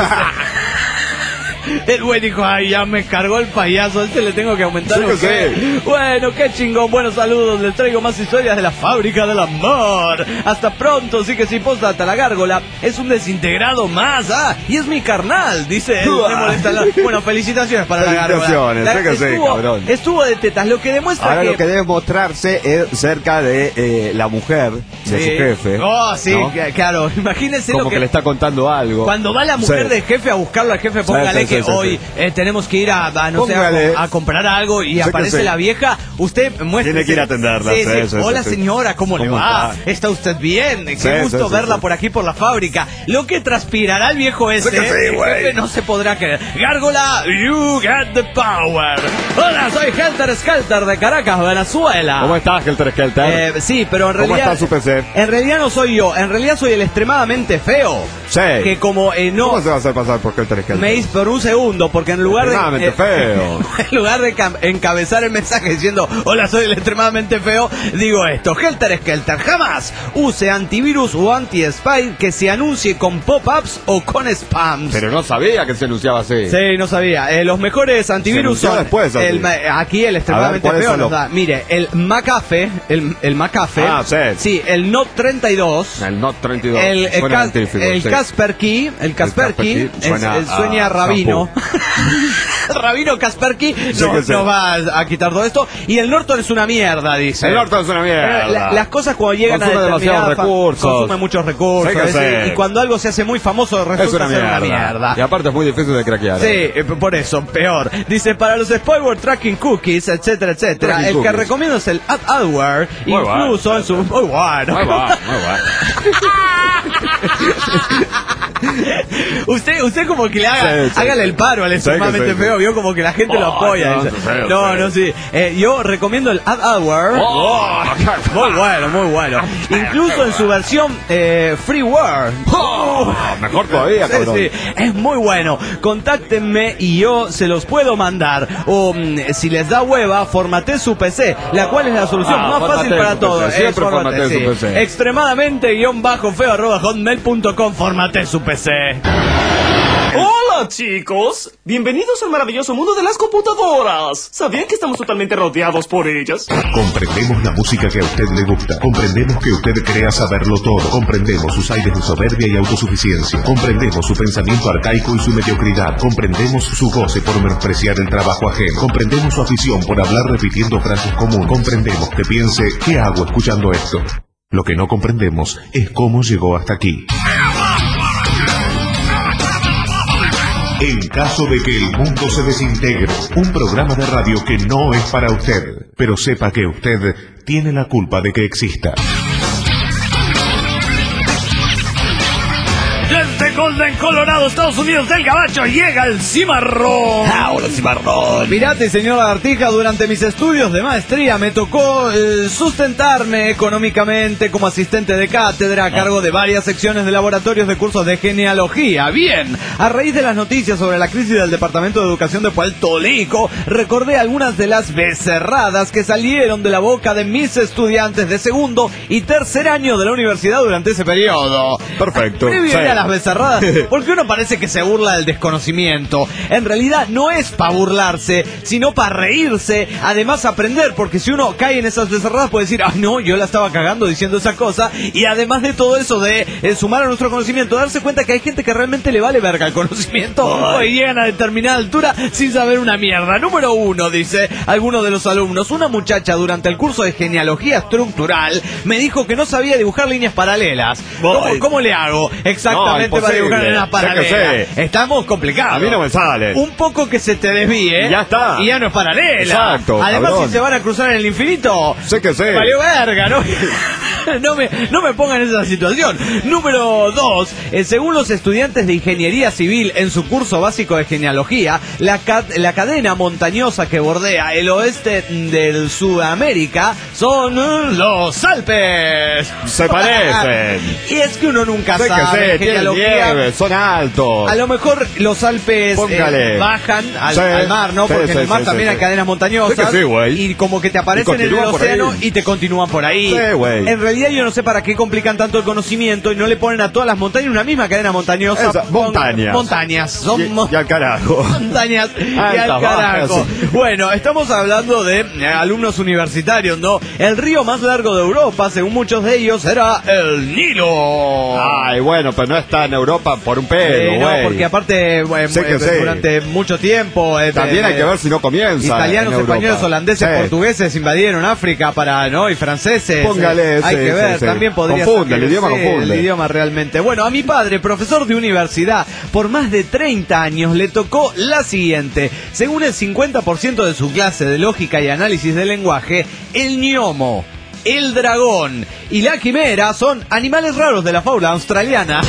El güey dijo, ay, ya me cargó el payaso, a este le tengo que aumentar. Bueno, qué chingón, buenos saludos, les traigo más historias de la fábrica del amor. Hasta pronto, sí que sí, postdata, la gárgola es un desintegrado más, y es mi carnal, dice él. Bueno, felicitaciones para la gárgola. Estuvo de tetas, lo que demuestra ahora que... lo que debe mostrarse es cerca de la mujer, de su jefe. Oh, sí, ¿no? Claro, imagínense como lo que le está contando algo. Cuando va la mujer del jefe a buscarlo al jefe, póngale que hoy tenemos que ir a comprar algo y aparece la vieja, usted muestra. Tiene que ir a atenderla. Hola señora, ¿cómo le va? ¿Está usted bien? Qué gusto verla por aquí por la fábrica. Lo que transpirará el viejo ese, el jefe no se podrá creer. Gárgola, you get the power. Hola, soy Helter Skelter de Caracas, Venezuela. ¿Cómo estás, Helter Skelter? Sí, pero en realidad... ¿Cómo está su PC? En realidad no soy yo, en realidad soy el extremadamente feo. Sí. Que como no... ¿Cómo se va a hacer pasar por Helter Skelter? Me hice por un segundo, porque en lugar de feo. En lugar de encabezar el mensaje diciendo hola, soy el extremadamente feo, digo esto: Helter Skelter jamás use antivirus o anti-spy que se anuncie con pop-ups o con spams. Pero no sabía que se anunciaba así. Sí, no sabía. Los mejores antivirus son después, aquí el extremadamente feo nos da. Mire, el McAfee, el McAfee. Sí, el Note 32. El Note 32. El Kaspersky, sueña Rabino. Rabino Kaspersky nos va a quitar todo esto. Y el Norton es una mierda, dice. El Norton es una mierda. Las cosas cuando llegan consume demasiados recursos. Consume muchos recursos. Y cuando algo se hace muy famoso resulta ser una mierda. Y aparte es muy difícil de craquear. Sí, por eso, peor. Dice, para los spyware tracking cookies, etcétera, etcétera, el que recomiendo es el AdWare. Incluso en su... Muy bueno. Usted como que le hágale el paro al extremadamente feo, vio como que la gente lo apoya. Sí. Yo recomiendo el AdWare. Muy bueno. Incluso en su versión freeware. Mejor todavía, cabrón. Sí, es muy bueno. Contáctenme y yo se los puedo mandar. O si les da hueva, formate su PC, la cual es la solución más fácil para todos. Extremadamente _feo @hotmail.com. Formate su PC. ¡Hola! Hola chicos, bienvenidos al maravilloso mundo de las computadoras. ¿Sabían que estamos totalmente rodeados por ellas? Comprendemos la música que a usted le gusta. Comprendemos que usted crea saberlo todo. Comprendemos sus aires de soberbia y autosuficiencia. Comprendemos su pensamiento arcaico y su mediocridad. Comprendemos su goce por menospreciar el trabajo ajeno. Comprendemos su afición por hablar repitiendo frases comunes. Comprendemos que piense, ¿qué hago escuchando esto? Lo que no comprendemos es cómo llegó hasta aquí. En caso de que el mundo se desintegre, un programa de radio que no es para usted, pero sepa que usted tiene la culpa de que exista. Desde Golden, Colorado, Estados Unidos del Gabacho, llega el cimarrón. Ahora cimarrón. Mirate, señor Lagartija, durante mis estudios de maestría me tocó sustentarme económicamente como asistente de cátedra a cargo de varias secciones de laboratorios de cursos de genealogía. Bien, a raíz de las noticias sobre la crisis del Departamento de Educación de Puerto Rico, recordé algunas de las becerradas que salieron de la boca de mis estudiantes de segundo y tercer año de la universidad durante ese periodo. Perfecto. Las becerradas, porque uno parece que se burla del desconocimiento. En realidad no es para burlarse, sino para reírse, además aprender, porque si uno cae en esas becerradas puede decir, no, yo la estaba cagando diciendo esa cosa, y además de todo eso de sumar a nuestro conocimiento, darse cuenta que hay gente que realmente le vale verga el conocimiento y llegan a determinada altura sin saber una mierda. Número 1, dice alguno de los alumnos, una muchacha durante el curso de genealogía estructural me dijo que no sabía dibujar líneas paralelas. ¿Cómo le hago? Exactamente, para dibujar en una paralela. Estamos complicados. A mí no me sale. Un poco que se te desvíe. Ya está. Y ya no es paralela. Exacto. Además, cabrón. si se van a cruzar en el infinito. Sé que sé. Valió verga, ¿no? No me pongan en esa situación. Número 2. Según los estudiantes de ingeniería civil en su curso básico de genealogía, la cadena montañosa que bordea el oeste del Sudamérica son los Alpes. Se parecen. Y es que uno nunca sé sabe. Que tienen nieve, son altos. A lo mejor los Alpes bajan al mar, ¿no? Porque en el mar también hay cadenas montañosas. Y como que te aparecen en el océano y te continúan por ahí. En realidad yo no sé para qué complican tanto el conocimiento y no le ponen a todas las montañas una misma cadena montañosa. Montañas. Y al carajo. Montañas y al carajo. Bueno, estamos hablando de alumnos universitarios, ¿no? El río más largo de Europa, según muchos de ellos, era el Nilo. Ay, bueno, pero no está en Europa por un pedo, no, porque aparte durante mucho tiempo también hay que ver si no comienza. Italianos, españoles, holandeses, portugueses invadieron África y franceses. Póngale, hay que ver, también podría confunde, el idioma confunde. El idioma realmente. Bueno, a mi padre, profesor de universidad, por más de 30 años le tocó la siguiente. Según el 50% de su clase de lógica y análisis del lenguaje, el gnomo, el dragón y la quimera son animales raros de la fauna australiana.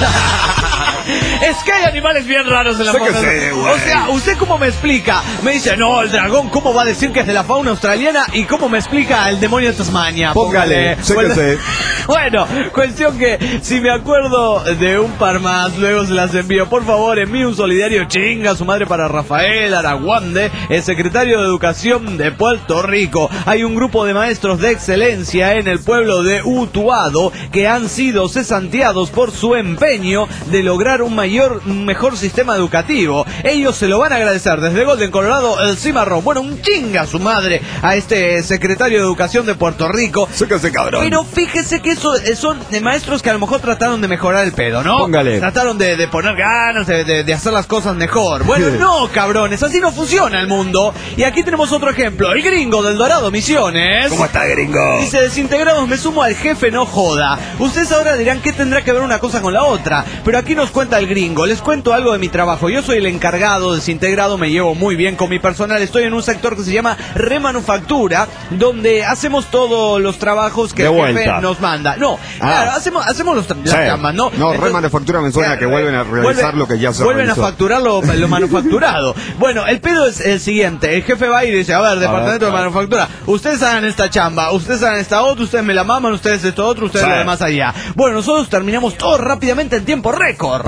Es que hay animales bien raros en la fauna. O sea, ¿usted cómo me explica? Me dice, no, el dragón, ¿cómo va a decir que es de la fauna australiana? ¿Y cómo me explica el demonio de Tasmania? Póngale. Bueno, cuestión que si me acuerdo de un par más, luego se las envío. Por favor, envíe un solidario chinga a su madre para Rafael Araguande, el secretario de Educación de Puerto Rico. Hay un grupo de maestros de excelencia en el pueblo de Utuado que han sido cesanteados por su empeño de lograr un mejor sistema educativo. Ellos se lo van a agradecer desde Golden, Colorado, el cimarrón. Bueno, un chinga a su madre a este secretario de Educación de Puerto Rico. Cabrón. Pero fíjese que son maestros que a lo mejor trataron de mejorar el pedo, ¿no? Póngale. Trataron de poner ganas, de hacer las cosas mejor. Bueno, no, cabrones, así no funciona el mundo. Y aquí tenemos otro ejemplo. El gringo del Dorado Misiones. ¿Cómo está, gringo? Dice, desintegrados, me sumo al jefe, no joda. Ustedes ahora dirán qué tendrá que ver una cosa con la otra. Pero aquí nos cuenta el gringo. Les cuento algo de mi trabajo. Yo soy el encargado desintegrado, me llevo muy bien con mi personal. Estoy en un sector que se llama remanufactura, donde hacemos todos los trabajos que el jefe nos manda. No, claro, hacemos las chambas, ¿no? No, remanufactura me suena que vuelven a realizar lo que ya se vuelven realizó. A facturar lo manufacturado. Bueno, el pedo es el siguiente. El jefe va y dice, a ver, departamento de manufactura, ustedes hagan esta chamba, ustedes hagan esta otra, ustedes me la maman, ustedes esto otro, ustedes lo demás allá. Bueno, nosotros terminamos todo rápidamente en tiempo récord.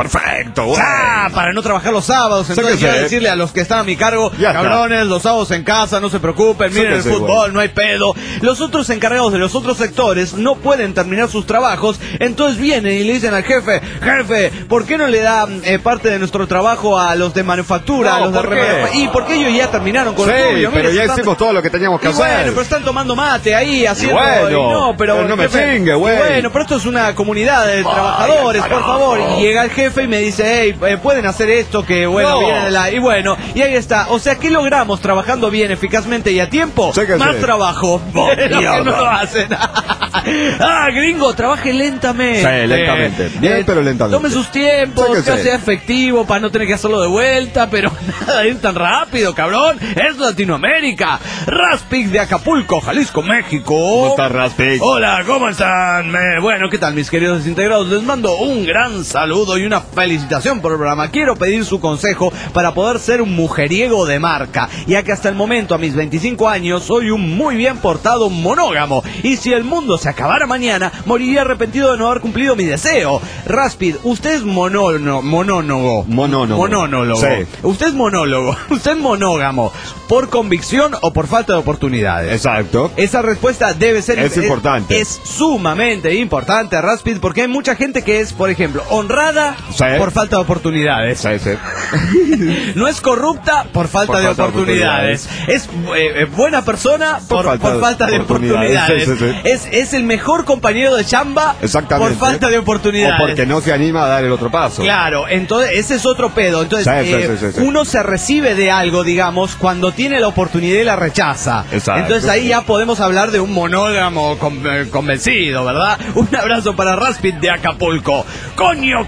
perfecto, güey. Para no trabajar los sábados. Entonces quiero decirle a los que están a mi cargo, ya cabrones, está. los sábados en casa, no se preocupen, miren el fútbol, güey. no hay pedo. Los otros encargados de los otros sectores no pueden terminar sus trabajos, entonces vienen y le dicen al jefe, ¿por qué no le da parte de nuestro trabajo a los de manufactura, a los de y porque ellos ya terminaron con el tuyo? Pero ya hicimos todo lo que teníamos que hacer. Bueno, pero están tomando mate ahí, haciendo... Bueno, pero no me chingue, güey. Bueno, pero esto es una comunidad de trabajadores, por favor. Y llega el jefe y me dice, hey, pueden hacer esto que, bueno, viene de la... Y bueno, y ahí está. O sea, ¿qué logramos trabajando bien, eficazmente y a tiempo? Más trabajo. Pero que no lo hacen. Gringo, trabaje lentamente. Sí, lentamente. Bien, pero lentamente. Tome sus tiempos, que sea efectivo para no tener que hacerlo de vuelta, pero nada de ir tan rápido, cabrón. Es Latinoamérica. Raspig de Acapulco, Jalisco, México. ¿Cómo está Raspig? Hola, ¿cómo están? Bueno, ¿qué tal, mis queridos desintegrados? Les mando un gran saludo y una felicitación por el programa. Quiero pedir su consejo para poder ser un mujeriego de marca, ya que hasta el momento, a mis 25 años, soy un muy bien portado monógamo. Y si el mundo se acabara mañana, moriría arrepentido de no haber cumplido mi deseo. Raspid, usted es monólogo. Sí. Usted es monólogo. Usted es monógamo. ¿Por convicción o por falta de oportunidades? Exacto. Esa respuesta debe ser... Es importante. Es sumamente importante, Raspid, porque hay mucha gente que es, por ejemplo, honrada por falta de oportunidades. Sí. No es corrupta por falta de oportunidades. Es buena persona por falta de oportunidades. Sí. Es el mejor compañero de chamba por falta de oportunidades. O porque no se anima a dar el otro paso. Claro, entonces ese es otro pedo. Entonces, uno se recibe de algo, digamos, cuando tiene la oportunidad y la rechaza. Exacto. Entonces ahí ya podemos hablar de un monógamo convencido, ¿verdad? Un abrazo para Raspid de Acapulco. Coño,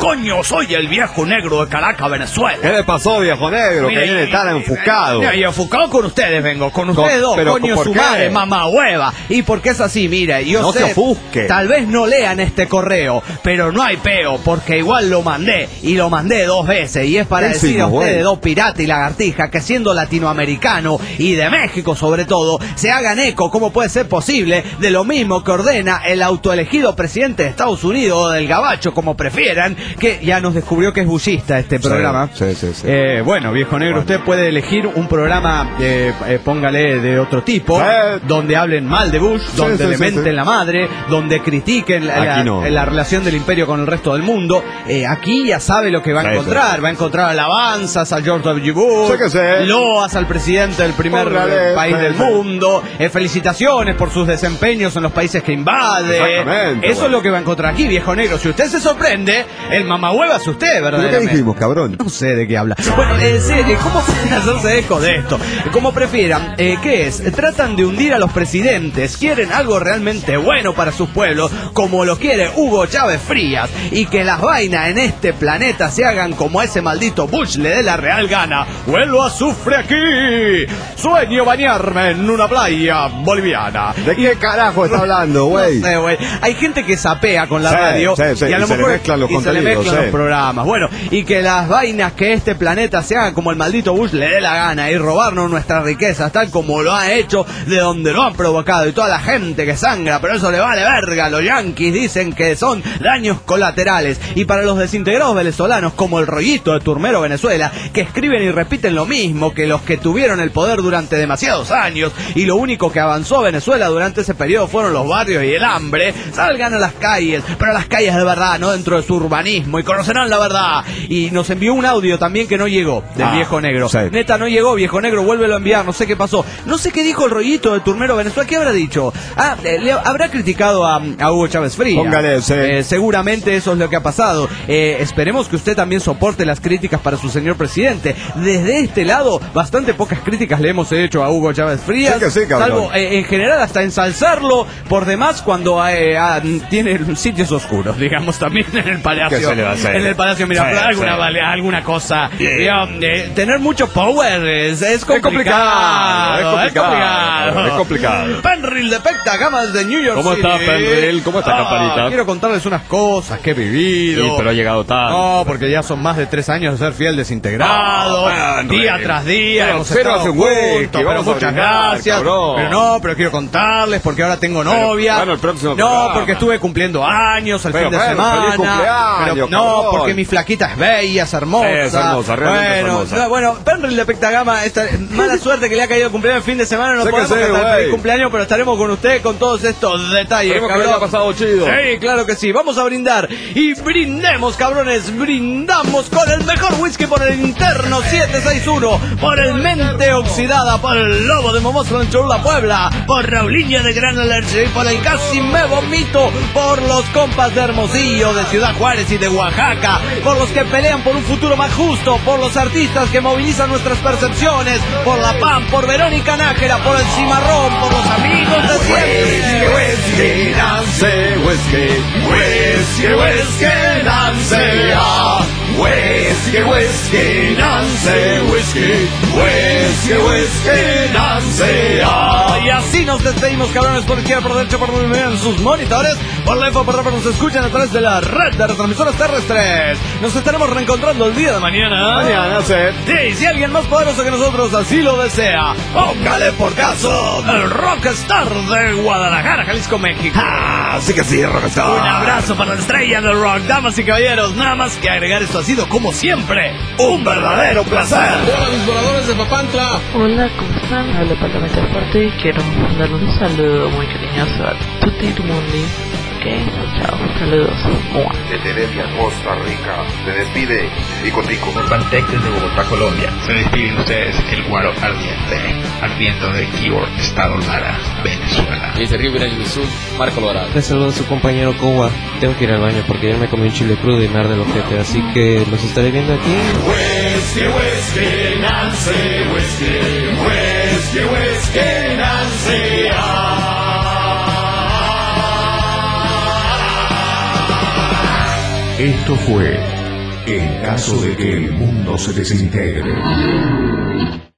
soy el viejo negro de Caracas, Venezuela. ¿Qué le pasó, viejo negro? Mira, que viene tan enfocado. Y enfocado con ustedes vengo, con ustedes dos, coño su madre, mamá hueva. Y porque es así, mire, yo no sé, se ofusque. Tal vez no lean este correo, pero no hay peo, porque igual lo mandé, y lo mandé 2 veces, y es para decir a ustedes dos pirata y lagartija que siendo latinoamericano y de México sobre todo, se hagan eco, ¿cómo puede ser posible? De lo mismo que ordena el autoelegido presidente de Estados Unidos o del gabacho, como prefieran, que ya nos descubrió que es bullista este programa. Sí. Bueno, viejo negro, usted puede elegir un programa, póngale de otro tipo, donde hablen mal de Bush, donde le menten la madre, donde critiquen la relación del imperio con el resto del mundo. Aquí ya sabe lo que va a encontrar. Va a encontrar alabanzas a George W. Bush, loas al presidente del primer país del mundo, felicitaciones por sus desempeños en los países que invade. Eso es lo que va a encontrar aquí, viejo negro. Si usted se sorprende, el mamahueva es usted, ¿verdad? ¿Qué dijimos, cabrón? No sé de qué habla. Bueno, ¿cómo pueden hacerse eco de esto? Como prefieran, ¿qué es? Tratan de hundir a los presidentes, quieren algo realmente bueno para sus pueblos, como lo quiere Hugo Chávez Frías, y que las vainas en este planeta se hagan como a ese maldito Bush le dé la real gana. ¡Huelo azufre aquí! Sueño bañarme en una playa boliviana. ¿De qué carajo está hablando, güey? No sé, güey. Hay gente que sapea con la radio y a lo mejor se le mezclan los programas. Bueno, y que las vainas que este planeta se hagan como el maldito Bush le dé la gana y robarnos nuestras riquezas tal como lo ha hecho, de donde lo han provocado, y toda la gente que sangra, pero eso le vale verga. Los yanquis dicen que son daños colaterales. Y para los desintegrados venezolanos, como el rollito de Turmero Venezuela, que escriben y repiten lo mismo que los que tuvieron el poder durante demasiados años, y lo único que avanzó Venezuela durante ese periodo fueron los barrios y el hambre, salgan a las calles, pero a las calles de verdad, no dentro de su urbanismo, y conocerán la verdad. Y nos envió un audio también que no llegó, del viejo negro. Neta, no llegó, viejo negro, vuélvelo a enviar, no sé qué pasó. No sé qué dijo el rollito de Turmero Venezuela, ¿qué habrá dicho? Habrá criticado a Hugo Chávez Frías. Póngale, seguramente eso es lo que ha pasado. Esperemos que usted también soporte las críticas para su señor presidente. Desde este lado, bastante pocas críticas le hemos hecho a Hugo Chávez Frías, salvo en general hasta ensalzarlo por demás cuando tiene sitios oscuros, digamos, también en el Palacio. ¿Qué se le va a hacer? En el Palacio Miraflores, alguna cosa. Tener mucho power es complicado. Es complicado. Penril de Pecta, gamas desde New York ¿Cómo City. está, Penril? ¿Cómo está, Campanita? Quiero contarles unas cosas que he vivido. Sí, pero ha llegado tarde. No, porque ya son más de 3 años de ser fiel desintegrado. Día tras día. Pero hemos cero estado hace un whisky, juntos, pero vamos a muchas brindar, gracias. cabrón. Pero quiero contarles porque ahora tengo novia. Bueno, el próximo no, programa. porque estuve cumpliendo años el fin de feliz semana. cumpleaños, No, cabrón. porque mi flaquita es bella, es hermosa. Es hermosa, realmente es hermosa. Bueno, Penril de Pectagama, esta mala suerte que le ha caído el cumpleaños el fin de semana. No Sé que podemos sí, cantar güey. feliz cumpleaños, pero estaremos con usted con todos estos detalles. Esperemos que cabrón. le haya pasado chido. Sí, claro que sí. Vamos a brindar. Y brindemos, cabrones. Brindamos con el mejor whisky por el Interno 761. Por el Mente Oxidada. Por el Lobo de Momoslo en Cholula, Puebla. Por Raulinha de Gran Alerce. Y por el Casi Me Vomito. Por los compas de Hermosillo, de Ciudad Juárez y de Oaxaca. Por los que pelean por un futuro más justo. Por los artistas que movilizan nuestras percepciones. Por la PAN, por Verónica Nájera. Por el Cimarrón. Por los amigos de siempre. Whisky, Nancy, whisky, whisky, whisky, Nancy, ah. Whisky, whisky, Nancy, whisky, whisky, whisky, Nancy, ah. Y así nos despedimos, cabrones, por izquierda, por derecha, por donde vean sus monitores. Por la info, por donde nos escuchan a través de la red de retransmisoras terrestres. Nos estaremos reencontrando el día de mañana. Mañana, sí. Sí, si alguien más poderoso que nosotros así lo desea, póngale por caso el Rockstar de Guadalajara, Jalisco, México. Así que sí, Rockstar. Un abrazo para la estrella del rock, damas y caballeros. Nada más que agregar, esto ha sido, como siempre, un verdadero placer. Hola, mis voladores de Papantla. Hola, ¿cómo están? Hablo Parlamento Fuerte y quiero mandar un saludo muy cariñoso a Tutti Mundi. Ok, chao, saludos. Desde Heredia, Costa Rica, se despide Tico Tico. Pantec desde Bogotá, Colombia. Se despiden ustedes el Guaro ardiendo de Keyboard, Estado Lara, Venezuela. Y desde Río Grande del Sur, Marco Lorado. Les saluda a su compañero Kowa. Tengo que ir al baño porque ayer me comí un chile crudo y me arde el ojete, así que los estaré viendo aquí. Whisky, whisky, Nancy, whisky, whisky, whisky, Nancy, Esto fue En caso de que el mundo se desintegre.